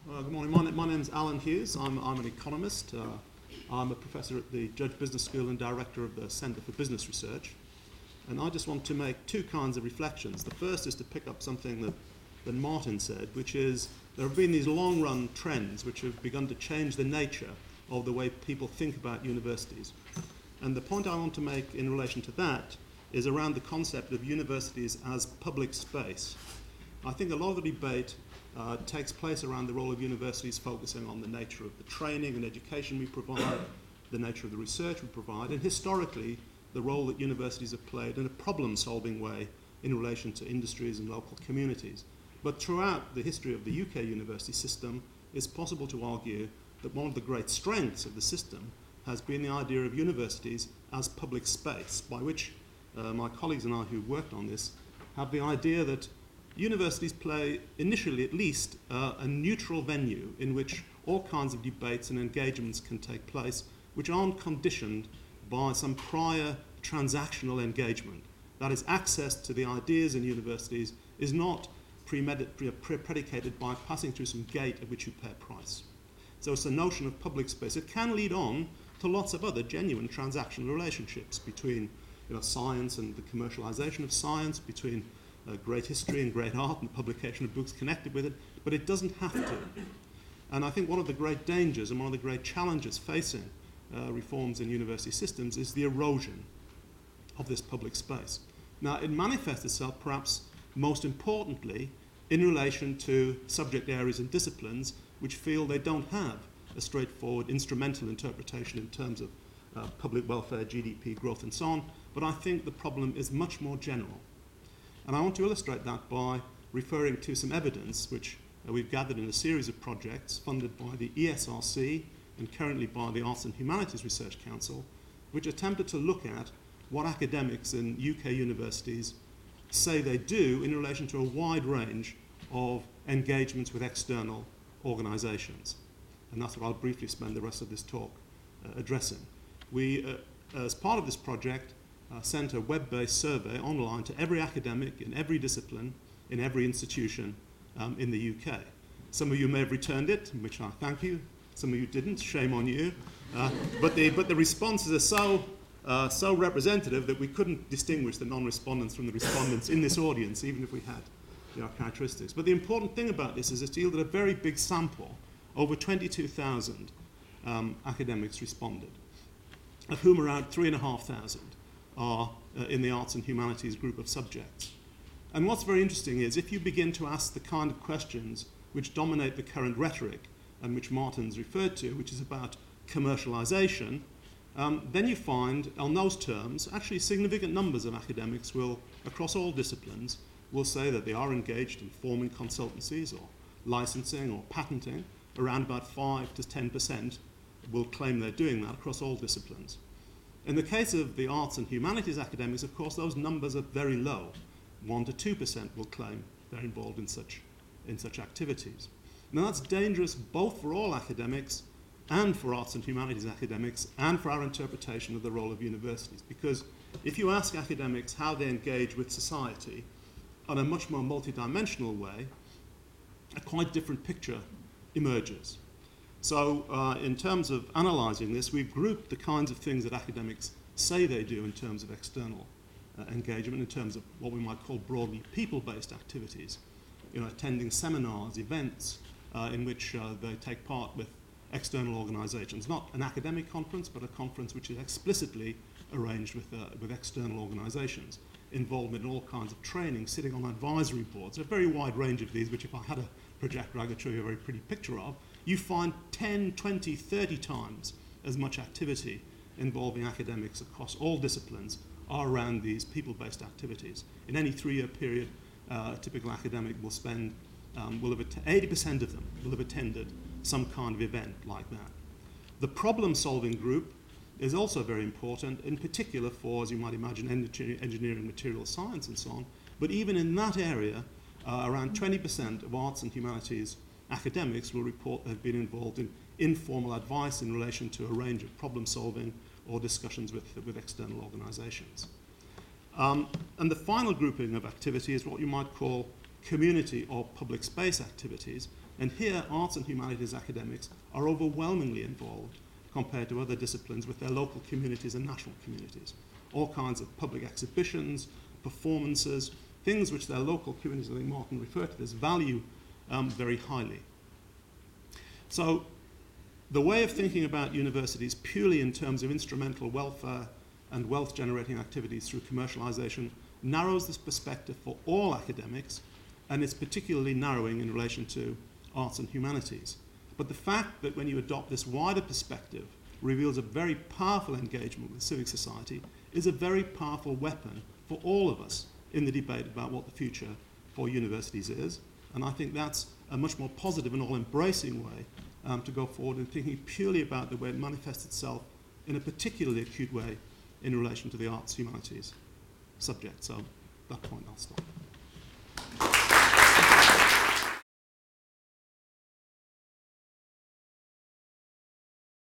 Good morning. My name's Alan Hughes. I'm an economist. I'm a professor at the Judge Business School and director of the Centre for Business Research. And I just want to make two kinds of reflections. The first is to pick up something that Martin said, which is there have been these long-run trends which have begun to change the nature of the way people think about universities. And the point I want to make in relation to that is around the concept of universities as public space. I think a lot of the debate takes place around the role of universities focusing on the nature of the training and education we provide, the nature of the research we provide, and historically the role that universities have played in a problem-solving way in relation to industries and local communities. But throughout the history of the UK university system, it's possible to argue that one of the great strengths of the system has been the idea of universities as public space, by which my colleagues and I who worked on this have the idea that universities play, initially at least, a neutral venue in which all kinds of debates and engagements can take place, which aren't conditioned by some prior transactional engagement. That is, access to the ideas in universities is not predicated by passing through some gate at which you pay a price. So it's a notion of public space. It can lead on to lots of other genuine transactional relationships between science and the commercialization of science, between great history and great art and the publication of books connected with it, but it doesn't have to. And I think one of the great dangers and one of the great challenges facing reforms in university systems is the erosion of this public space. Now, it manifests itself perhaps most importantly in relation to subject areas and disciplines which feel they don't have a straightforward instrumental interpretation in terms of public welfare, GDP growth and so on, but I think the problem is much more general. And I want to illustrate that by referring to some evidence which we've gathered in a series of projects funded by the ESRC and currently by the Arts and Humanities Research Council, which attempted to look at what academics in UK universities say they do in relation to a wide range of engagements with external organisations. And that's what I'll briefly spend the rest of this talk addressing. We, as part of this project, sent a web-based survey online to every academic in every discipline, in every institution in the UK. Some of you may have returned it, which I thank you. Some of you didn't, shame on you. But the responses are so representative that we couldn't distinguish the non-respondents from the respondents in this audience, even if we had characteristics. But the important thing about this is it's yielded a very big sample. Over 22,000 academics responded, of whom around 3,500 are in the arts and humanities group of subjects. And what's very interesting is if you begin to ask the kind of questions which dominate the current rhetoric and which Martin's referred to, which is about commercialization, then you find on those terms actually significant numbers of academics will, across all disciplines, will say that they are engaged in forming consultancies or licensing or patenting. Around about 5 to 10% will claim they're doing that across all disciplines. In the case of the arts and humanities academics, of course, those numbers are very low. 1 to 2% will claim they're involved in such activities. Now that's dangerous both for all academics and for arts and humanities academics and for our interpretation of the role of universities. Because if you ask academics how they engage with society on a much more multidimensional way, a quite different picture emerges. So in terms of analysing this, we've grouped the kinds of things that academics say they do in terms of external engagement, in terms of what we might call broadly people-based activities, attending seminars, events in which they take part with external organisations. Not an academic conference, but a conference which is explicitly arranged with external organisations. Involvement in all kinds of training, sitting on advisory boards, a very wide range of these, which if I had a projector I could show you a very pretty picture of. You find 10, 20, 30 times as much activity involving academics across all disciplines are around these people-based activities. In any 3-year period, a typical academic will spend, 80% of them will have attended some kind of event like that. The problem-solving group is also very important, in particular for, as you might imagine, engineering, material science and so on. But even in that area, around 20% of arts and humanities academics will report they've been involved in informal advice in relation to a range of problem solving or discussions with external organisations. And the final grouping of activity is what you might call community or public space activities. And here, arts and humanities academics are overwhelmingly involved compared to other disciplines with their local communities and national communities. All kinds of public exhibitions, performances, things which their local communities, I think Martin referred to this, value very highly. So the way of thinking about universities purely in terms of instrumental welfare and wealth-generating activities through commercialization narrows this perspective for all academics, and it's particularly narrowing in relation to arts and humanities. But the fact that when you adopt this wider perspective reveals a very powerful engagement with civic society is a very powerful weapon for all of us in the debate about what the future for universities is. And I think that's a much more positive and all-embracing way to go forward in thinking purely about the way it manifests itself in a particularly acute way in relation to the arts, humanities subject. So at that point I'll stop.